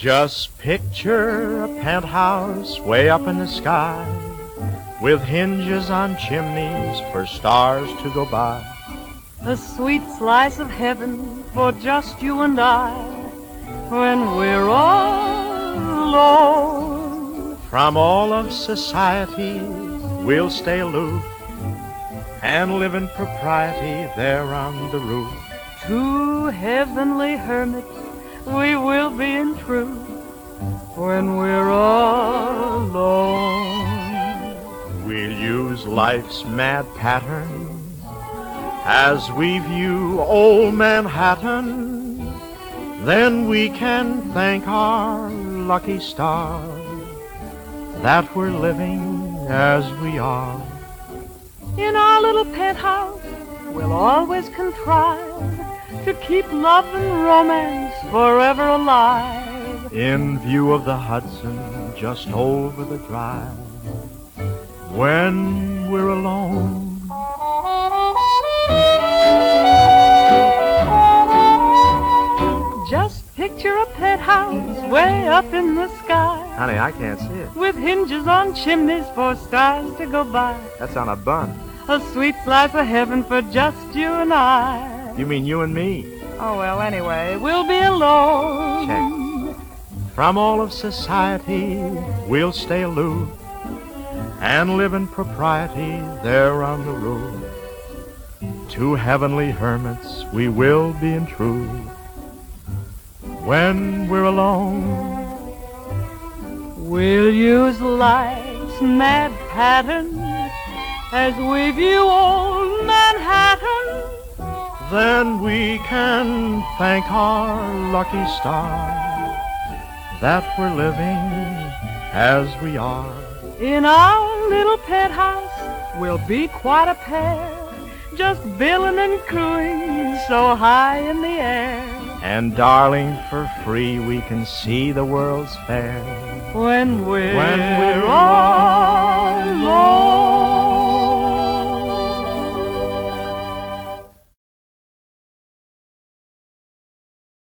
Just picture a penthouse way up in the sky, with hinges on chimneys for stars to go by. A sweet slice of heaven for just you and I, when we're all alone. From all of society we'll stay aloof, and live in propriety there on the roof. Two heavenly hermits we will be in truth, when we're all alone. We'll use life's mad pattern as we view old Manhattan. Then we can thank our lucky stars that we're living as we are. In our little penthouse we'll always contrive to keep love and romance forever alive. In view of the Hudson just over the drive, when we're alone. Just picture a penthouse way up in the sky, Honey, I can't see it. with hinges on chimneys for stars to go by. That's on a bun. A sweet slice of heaven for just you and I. You mean you and me? Oh, well, anyway, we'll be alone. Check. From all of society we'll stay aloof, and live in propriety there on the roof. Two heavenly hermits we will be in truth, when we're alone. We'll use life's mad pattern as we view old Manhattan. Then we can thank our lucky stars that we're living as we are. In our little penthouse we'll be quite a pair, just billing and cooing so high in the air. And darling, for free we can see the world's fair, When we're when we're all